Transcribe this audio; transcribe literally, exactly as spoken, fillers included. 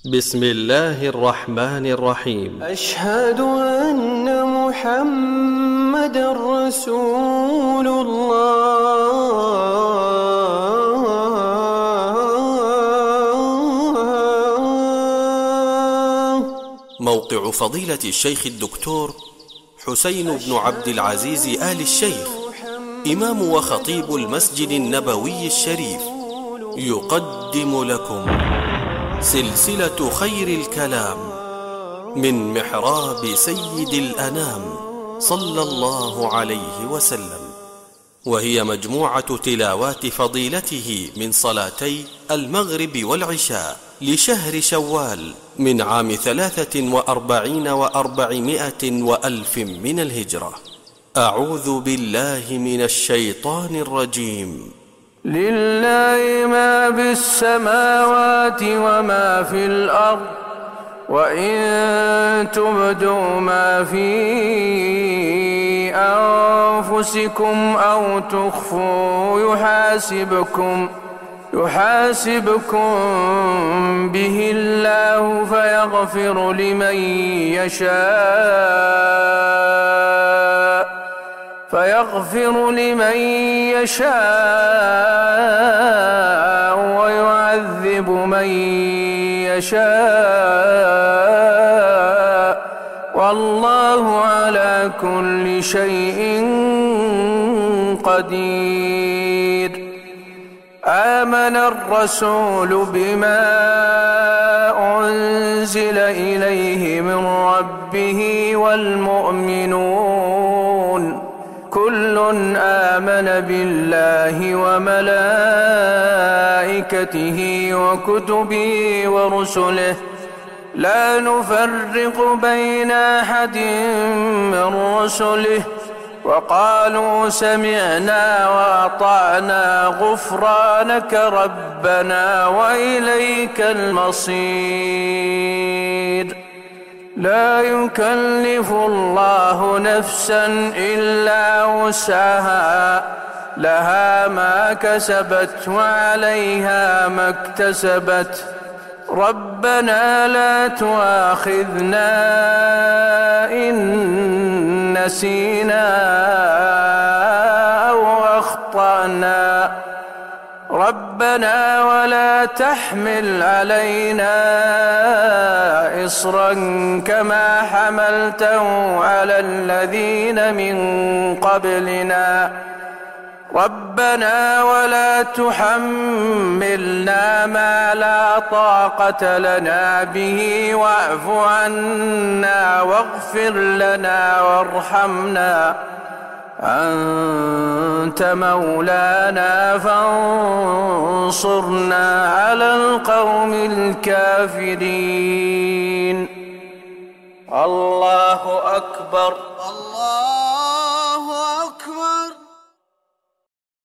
بسم الله الرحمن الرحيم. أشهد أن محمد رسول الله. موقع فضيلة الشيخ الدكتور حسين بن عبد العزيز آل الشيخ، إمام وخطيب المسجد النبوي الشريف، يقدم لكم سلسلة خير الكلام من محراب سيد الأنام صلى الله عليه وسلم، وهي مجموعة تلاوات فضيلته من صلاتي المغرب والعشاء لشهر شوال من عام ثلاثة وأربعين وأربعمائة وألف من الهجرة. أعوذ بالله من الشيطان الرجيم. لله ما في السماوات وما في الأرض، وإن تبدوا ما في أنفسكم أو تخفوا يحاسبكم يحاسبكم به الله فيغفر لمن يشاء فيغفر لمن يشاء ويعذب من يشاء، والله على كل شيء قدير. آمن الرسول بما أنزل إليه من ربه والمؤمنون كل آمن بالله وملائكته وكتبه ورسله لا نفرق بين أحد من رسله، وقالوا سمعنا وأطعنا غفرانك ربنا وإليك المصير. لا يكلف الله نفسا إلا وسعها، لها ما كسبت وعليها ما اكتسبت. ربنا لا تؤاخذنا إن نسينا أو أخطأنا، ربنا ولا تحمل علينا إصرا كما حملته على الذين من قبلنا، ربنا ولا تحملنا ما لا طاقة لنا به واعف عنا واغفر لنا وارحمنا، أنت مولانا فانصرنا على القوم الكافرين. الله أكبر. الله